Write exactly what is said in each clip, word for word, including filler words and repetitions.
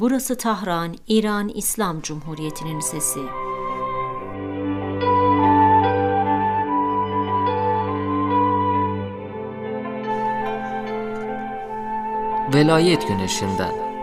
Burası Tahran, İran İslam Cumhuriyeti'nin sesi. Velayet Güneşi'nden.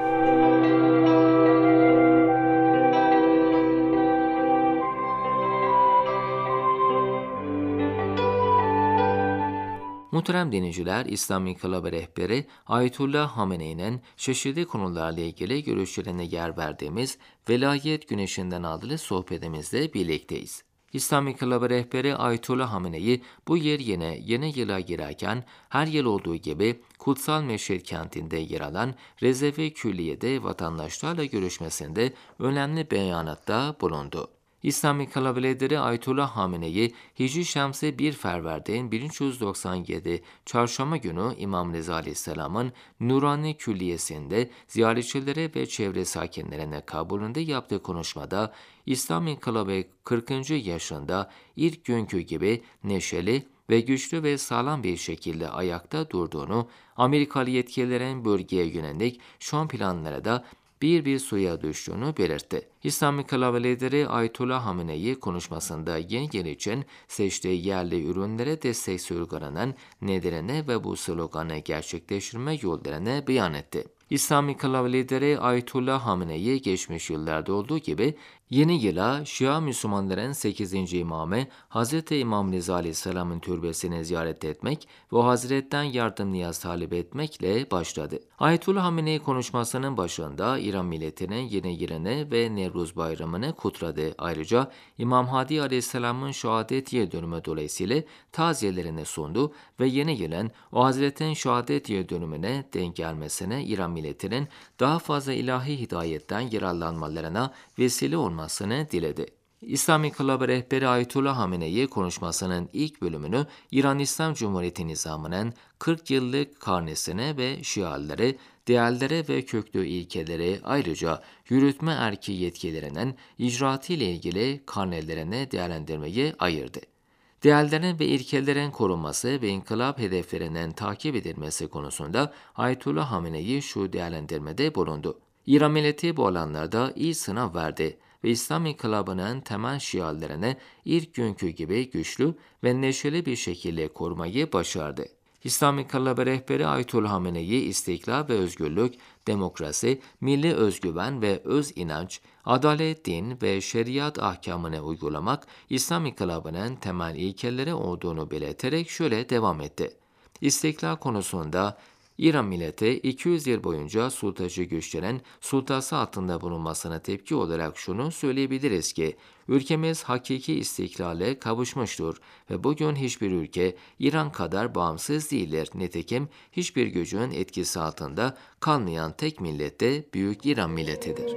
Muhterem dinleyiciler, İslam İnkılabı rehberi Ayetullah Hamene'nin çeşitli konularla ilgili görüşlerine yer verdiğimiz Velayet Güneşi'nden adlı sohbetimizde birlikteyiz. İslam İnkılabı rehberi Ayetullah Hamene'yi bu yer yine yeni yıla girerken her yıl olduğu gibi Kutsal Meşrid kentinde yer alan Rezerve Külliye'de vatandaşlarla görüşmesinde önemli beyanatta bulundu. İslam İnkılabı lideri Ayetullah Hamene'yi Hicri Şemsi bir Ferverdin bin üç yüz doksan yedi Çarşamba günü İmam Reza Aleyhisselam'ın Nurani Külliyesi'nde ziyaretçilere ve çevre sakinlerine kabulünde yaptığı konuşmada İslam İnkılabı kırkıncı yaşında ilk günkü gibi neşeli ve güçlü ve sağlam bir şekilde ayakta durduğunu, Amerikalı yetkililerin bölgeye yönelik son planlara da bir bir suya düştüğünü belirtti. İslam İnkılabı lideri Ayetullah Hamene'yi konuşmasında yeni yıl için seçtiği yerli ürünlere destek sürgülanan nedenine ve bu sloganı gerçekleştirme yollarını beyan etti. İslam İnkılabı lideri Ayetullah Hamene'yi geçmiş yıllarda olduğu gibi yeni yıla Şia Müslümanların sekizinci imamı Hz. İmam Reza Aleyhisselam'ın türbesini ziyaret etmek ve o Hazret'ten yardım niyaz talep etmekle başladı. Ayetullah Hamene'yi konuşmasının başında İran milletinin yeni yılını ve Nevruz Bayramı'nı kutladı. Ayrıca İmam Hadi Aleyhisselam'ın şehadet yıl dönümü dolayısıyla taziyelerini sundu ve yeni yılın o Hazret'in şehadet yıl dönümüne denk gelmesine İran milletinin daha fazla ilahi hidayetten yararlanmalarına vesile olmasını diledi. İslam İnkılabı rehberi Ayetullah Hamene'yi konuşmasının ilk bölümünü İran İslam Cumhuriyeti nizamının kırk yıllık karnesine ve şiarları, değerlere ve köklü ilkeleri, ayrıca yürütme erki yetkilerinin icraatı ile ilgili karnelerine değerlendirmeyi ayırdı. Değerlerin ve ilkelerin korunması ve inkılap hedeflerinin takip edilmesi konusunda Ayetullah Hamene'yi şu değerlendirmede bulundu. İran milleti bu alanlarda iyi sınav verdi ve İslam İnkılabı'nın temel şiarlarını ilk günkü gibi güçlü ve neşeli bir şekilde korumayı başardı. İslam İnkılabı rehberi Ayetullah Hamene'yi istiklal ve özgürlük, demokrasi, milli özgüven ve öz inanç, adalet, din ve şeriat ahkamını uygulamak İslam İnkılabı'nın temel ilkeleri olduğunu belirterek şöyle devam etti. İstiklal konusunda İran milleti iki yüz yıl boyunca sultacı güçlerin sultası altında bulunmasına tepki olarak şunu söyleyebiliriz ki, ülkemiz hakiki istiklale kavuşmuştur ve bugün hiçbir ülke İran kadar bağımsız değildir. Nitekim hiçbir gücün etkisi altında kalmayan tek millet de Büyük İran milletidir.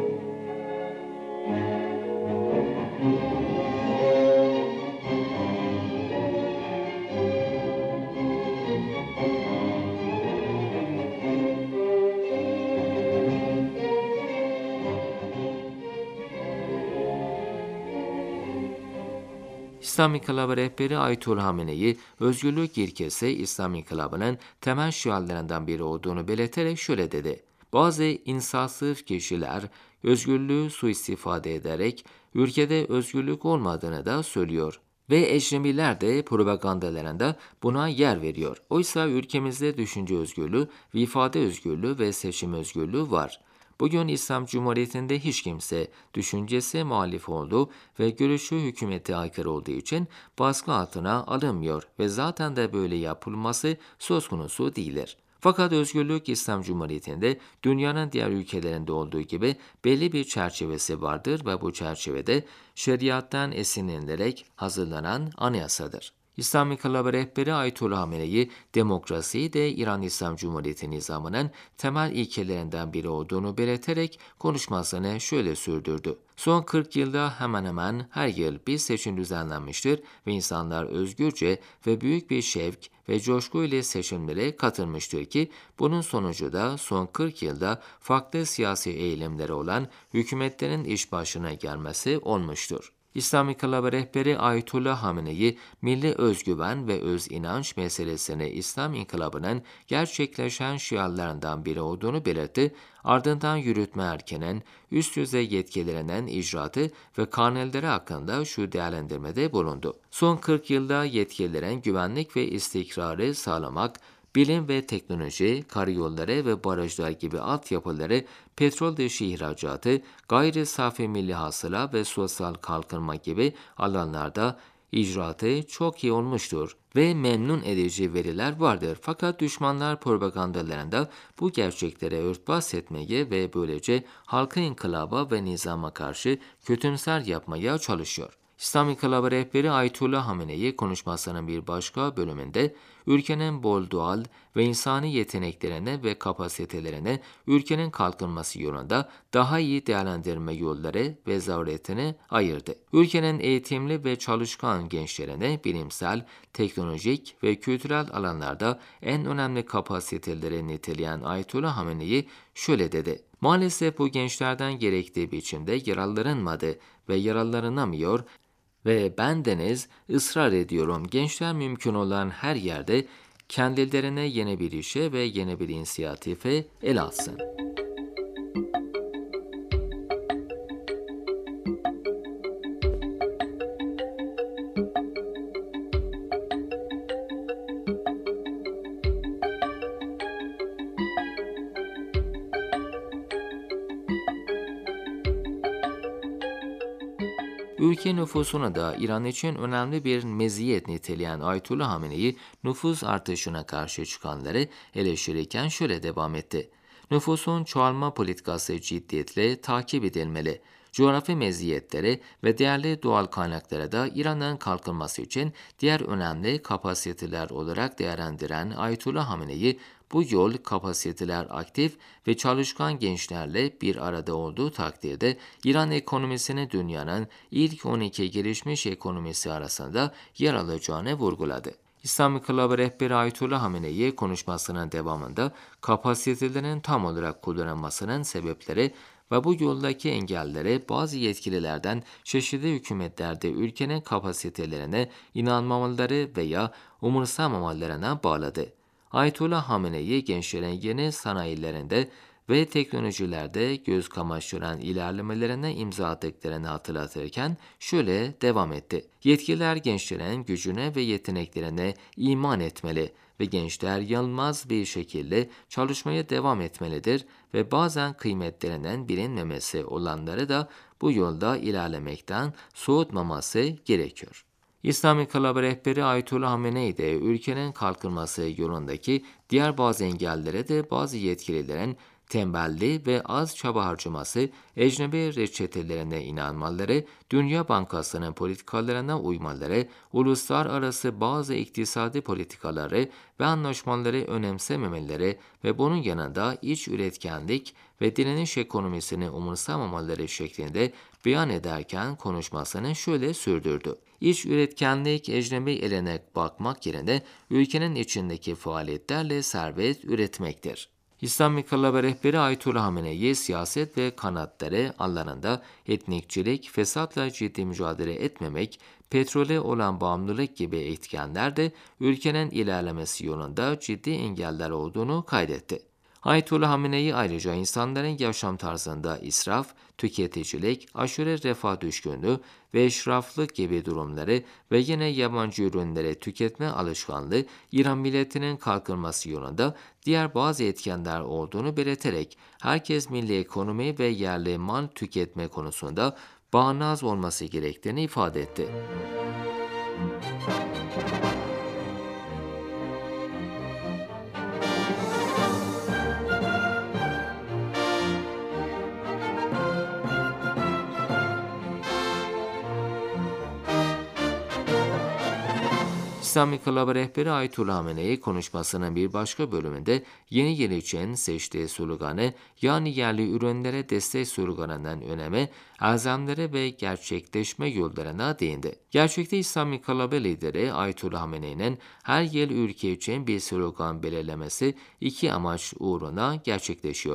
İslam İnkılabı rehberi Ayetullah Hamene'yi özgürlük ilkesi İslam İnkılabı'nın temel şiarlarından biri olduğunu belirterek şöyle dedi. Bazı insafsız kişiler özgürlüğü suistifade ederek ülkede özgürlük olmadığını da söylüyor ve ecnebiler de propagandalarında buna yer veriyor. Oysa ülkemizde düşünce özgürlüğü, ifade özgürlüğü ve seçim özgürlüğü var. Bugün İslam Cumhuriyeti'nde hiç kimse düşüncesi muhalif olduğu ve görüşü hükümete aykırı olduğu için baskı altına alınmıyor ve zaten de böyle yapılması söz konusu değildir. Fakat özgürlük İslam Cumhuriyeti'nde dünyanın diğer ülkelerinde olduğu gibi belli bir çerçevesi vardır ve bu çerçevede şeriattan esinlenilerek hazırlanan anayasadır. İslam İnkılabı rehberi Ayetullah Hamene'yi demokrasi de İran İslam Cumhuriyeti nizamının temel ilkelerinden biri olduğunu belirterek konuşmasını şöyle sürdürdü. Son kırk yılda hemen hemen her yıl bir seçim düzenlenmiştir ve insanlar özgürce ve büyük bir şevk ve coşku ile seçimlere katılmıştır ki bunun sonucu da son kırk yılda farklı siyasi eğilimleri olan hükümetlerin iş başına gelmesi olmuştur. İslam İnkılabı rehberi Ayetullah Hamenei, milli özgüven ve öz inanç meselesini İslam İnkılabı'nın gerçekleşen şiarlarından biri olduğunu belirtti, ardından yürütme erkenen, üst düzey yetkilerinin icraatı ve karnelleri hakkında şu değerlendirmede bulundu. Son kırk yılda yetkililerin güvenlik ve istikrarı sağlamak, bilim ve teknoloji, karayolları ve barajlar gibi altyapıları, petrol dışı ihracatı, gayri safi milli hasıla ve sosyal kalkınma gibi alanlarda icraatı çok iyi olmuştur ve memnun edici veriler vardır. Fakat düşmanlar propagandalarında bu gerçeklere örtbas etmeye ve böylece halkı inkılaba ve nizama karşı kötümser yapmaya çalışıyor. İslam İnkılabı rehberi Ayetullah Hamenei konuşmasının bir başka bölümünde ülkenin bol doğal ve insani yeteneklerine ve kapasitelerine ülkenin kalkınması yolunda daha iyi değerlendirme yolları ve zaruretini ayırdı. Ülkenin eğitimli ve çalışkan gençlerine bilimsel, teknolojik ve kültürel alanlarda en önemli kapasiteleri niteleyen Ayetullah Hamenei şöyle dedi: "Maalesef bu gençlerden gerektiği biçimde yararlanmadı ve yararlanamıyor ve bendeniz ısrar ediyorum, gençler mümkün olan her yerde kendilerine yeni bir işe ve yeni bir inisiyatife el atsın." Ülke nüfusunu da İran için önemli bir meziyet niteleyen Ayetullah Hamenei, nüfus artışına karşı çıkanları eleştirirken şöyle devam etti: "Nüfusun çoğalma politikası ciddiyetle takip edilmeli. Coğrafi meziyetleri ve değerli doğal kaynakları da İran'ın kalkınması için diğer önemli kapasiteler olarak değerlendiren Ayetullah Hamenei, bu yol kapasiteler aktif ve çalışkan gençlerle bir arada olduğu takdirde İran ekonomisini dünyanın ilk on iki gelişmiş ekonomisi arasında yer alacağını vurguladı. İslam İnkılabı rehberi Ayetullah Hamenei konuşmasının devamında kapasitelerin tam olarak kullanılmasının sebepleri ve bu yoldaki engelleri bazı yetkililerden çeşitli hükümetlerde ülkenin kapasitelerine inanmamaları veya umursamamalarına bağladı. Ayetullah Hamenei gençlerin yeni sanayilerinde ve teknolojilerde göz kamaştıran ilerlemelerine imza attıklarını hatırlatırken şöyle devam etti: "Yetkililer gençlerin gücüne ve yeteneklerine iman etmeli ve gençler yanılmaz bir şekilde çalışmaya devam etmelidir ve bazen kıymetlerinin bilinmemesi olanları da bu yolda ilerlemekten soğutmaması gerekiyor." İslam İnkılabı rehberi Ayetullah Hamenei de ülkenin kalkınması yolundaki diğer bazı engellere de bazı yetkililerin tembelliği ve az çaba harcaması, ecnebi reçetelerine inanmaları, Dünya Bankası'nın politikalarına uymaları, uluslararası bazı iktisadi politikaları ve anlaşmaları önemsememeleri ve bunun yanında iç üretkenlik ve direniş ekonomisini umursamamaları şeklinde beyan ederken konuşmasını şöyle sürdürdü: "İç üretkenlik, ecnebi eline bakmak yerine ülkenin içindeki faaliyetlerle servet üretmektir." İslam İnkılabı rehberi Ayetullah Hamenei, siyaset ve kanatları alanında etnikçilik, fesatla ciddi mücadele etmemek, petrole olan bağımlılık gibi etkenler de ülkenin ilerlemesi yolunda ciddi engeller olduğunu kaydetti. Ayetullah Hamenei ayrıca insanların yaşam tarzında israf, tüketicilik, aşırı refah düşkünlüğü ve eşraflık gibi durumları ve yine yabancı ürünleri tüketme alışkanlığı İran milletinin kalkınması yolunda diğer bazı etkenler olduğunu belirterek herkes milli ekonomi ve yerli mal tüketme konusunda bağnaz olması gerektiğini ifade etti. İslam İnkılabı rehberi Ayetullah Hamenei konuşmasının bir başka bölümünde yeni yıl için seçtiği sloganı, yani yerli ürünlere destek sloganının önemi, azamları ve gerçekleşme yollarına değindi. Gerçekte İslam İnkılabı lideri Ayetullah Hamenei'nin her yıl ülke için bir slogan belirlemesi iki amaç uğruna gerçekleşiyor.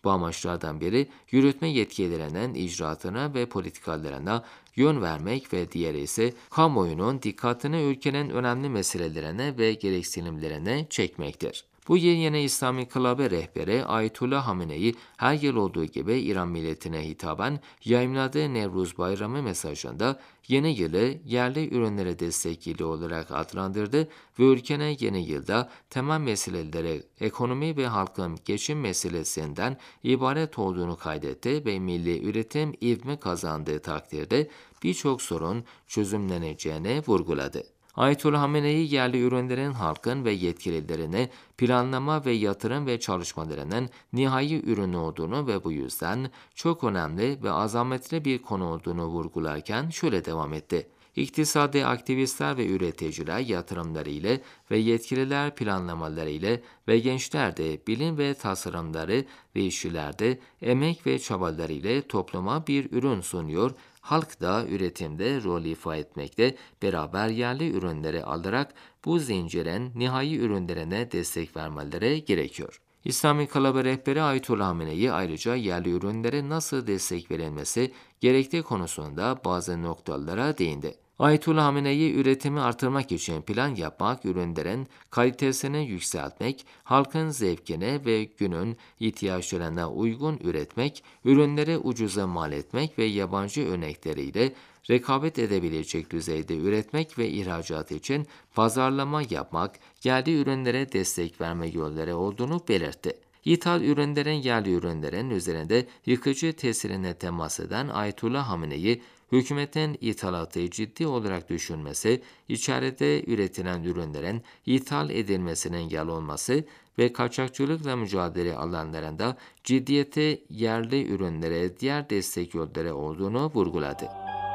Bu amaçlardan biri yürütme yetkilerinin icraatına ve politikalarına yön vermek ve diğeri ise kamuoyunun dikkatini ülkenin önemli meselelerine ve gereksinimlerine çekmektir. Bu yeni İslam İnkılabı rehberi Ayetullah Hamenei her yıl olduğu gibi İran milletine hitaben yayımladığı Nevruz Bayramı mesajında yeni yılı yerli ürünlere destek yılı olarak adlandırdı ve ülkenin yeni yılda temel meseleleri ekonomi ve halkın geçim meselesinden ibaret olduğunu kaydetti ve milli üretim ivme kazandığı takdirde birçok sorun çözümleneceğini vurguladı. Ayetullah Hamenei yerli ürünlerin halkın ve yetkililerine planlama ve yatırım ve çalışmalarının nihai ürünü olduğunu ve bu yüzden çok önemli ve azametli bir konu olduğunu vurgularken şöyle devam etti. İktisadi aktivistler ve üreticiler yatırımlarıyla ve yetkililer planlamalarıyla ve gençler de bilim ve tasarımları ve işçilerde emek ve çabalarıyla topluma bir ürün sunuyor. Halk da üretimde rol ifa etmekte, beraber yerli ürünleri alarak bu zincirin nihai ürünlerine destek vermeleri gerekiyor. İslam İnkılabı rehberi Ayetullah Hamenei ayrıca yerli ürünlere nasıl destek verilmesi gerektiği konusunda bazı noktalara değindi. Ayetullah Hamenei üretimi artırmak için plan yapmak, ürünlerin kalitesini yükseltmek, halkın zevkine ve günün ihtiyaçlarına uygun üretmek, ürünleri ucuza mal etmek ve yabancı örnekleriyle rekabet edebilecek düzeyde üretmek ve ihracat için pazarlama yapmak, yerli ürünlere destek verme yolları olduğunu belirtti. İthal ürünlerin yerli ürünlerin üzerinde yıkıcı tesirine temas eden Ayetullah Hamenei, hükümetin ithalatı ciddi olarak düşünmesi, içeride üretilen ürünlerin ithal edilmesine engel olması ve kaçakçılıkla mücadele alanlarında ciddiyeti yerli ürünlere diğer destek yolları olduğunu vurguladı.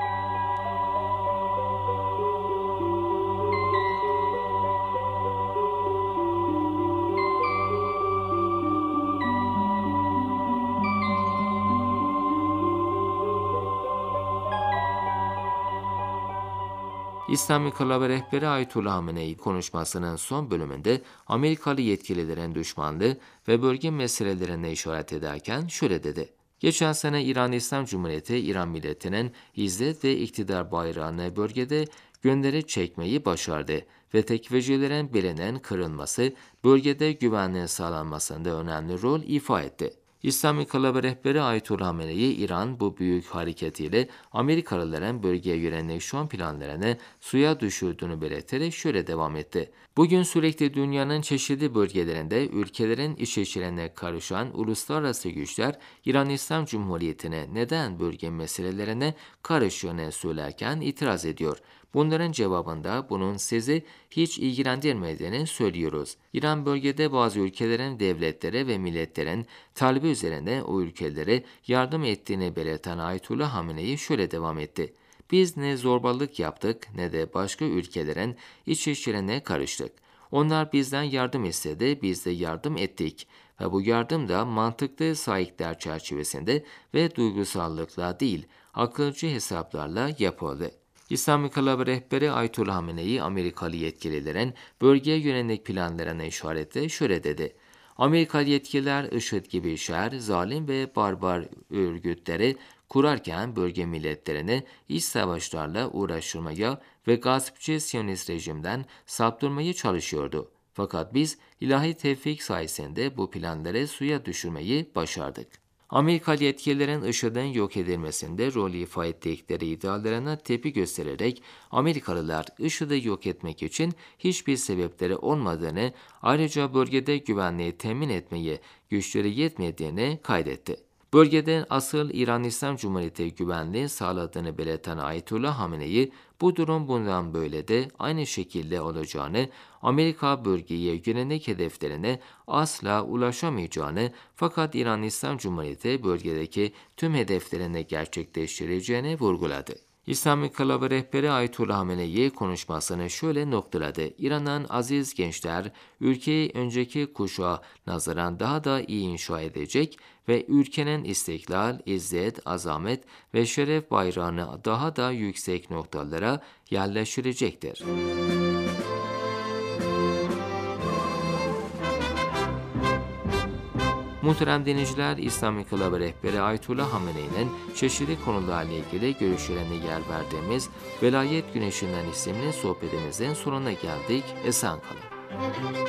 İslam İnkılabı rehberi Ayetullah Hamenei konuşmasının son bölümünde Amerikalı yetkililerin düşmanlığı ve bölge meselelerine işaret ederken şöyle dedi. Geçen sene İran İslam Cumhuriyeti, İran milletinin izzet ve iktidar bayrağını bölgede gönderi çekmeyi başardı ve tekfircilerin belinin kırılması, bölgede güvenliğin sağlanmasında önemli rol ifa etti. İslam İnkılabı rehberi Ayetullah Hamenei, İran bu büyük hareketiyle Amerikalıların bölgeye yönelik şu an planlarını suya düşürdüğünü belirterek şöyle devam etti. Bugün sürekli dünyanın çeşitli bölgelerinde ülkelerin iç içlerine karışan uluslararası güçler İran İslam Cumhuriyeti'ne neden bölge meselelerine karıştığını söylerken itiraz ediyor. Bunların cevabında bunun sizi hiç ilgilendirmediğini söylüyoruz. İran bölgede bazı ülkelerin devletlere ve milletlerin talebi üzerine o ülkelere yardım ettiğini belirten Ayetullah Hamenei şöyle devam etti. Biz ne zorbalık yaptık ne de başka ülkelerin iç işlerine karıştık. Onlar bizden yardım istedi, biz de yardım ettik. Ve bu yardım da mantıklı sahipler çerçevesinde ve duygusallıkla değil, akılcı hesaplarla yapıldı. İslam İnkılabı rehberi Ayetullah Hamenei, Amerikalı yetkililerin bölgeye yönelik planlarına işaretle şöyle dedi. Amerikalı yetkililer IŞİD gibi şer, zalim ve barbar örgütleri kurarken bölge milletlerini iç savaşlarla uğraştırmaya ve gaspçı Siyonist rejimden saptırmaya çalışıyordu. Fakat biz ilahi tevfik sayesinde bu planları suya düşürmeyi başardık. Amerikalı yetkililerin IŞİD'in yok edilmesinde rol ifa ettikleri iddialarına tepki göstererek Amerikalılar IŞİD'i yok etmek için hiçbir sebepleri olmadığını, ayrıca bölgede güvenliği temin etmeye güçleri yetmediğini kaydetti. Bölgede asıl İran İslam Cumhuriyeti güvenliği sağladığını belirten Ayetullah Hamenei, bu durum bundan böyle de aynı şekilde olacağını, Amerika bölgeye yönelik hedeflerine asla ulaşamayacağını fakat İran İslam Cumhuriyeti bölgedeki tüm hedeflerini gerçekleştireceğini vurguladı. İslam İnkılabı rehberi Ayetullah Hamenei konuşmasını şöyle noktaladı. İran'ın aziz gençler ülkeyi önceki kuşağa nazaran daha da iyi inşa edecek ve ülkenin istiklal, izzet, azamet ve şeref bayrağını daha da yüksek noktalara yerleştirecektir. Muhterem dinleyiciler, İslam İnkılabı Rehberi Ayetullah Hamene'nin çeşitli konularla ilgili görüşlerine yer verdiğimiz Velayet Güneşinden isimli sohbetimizin sonuna geldik. Esen kalın.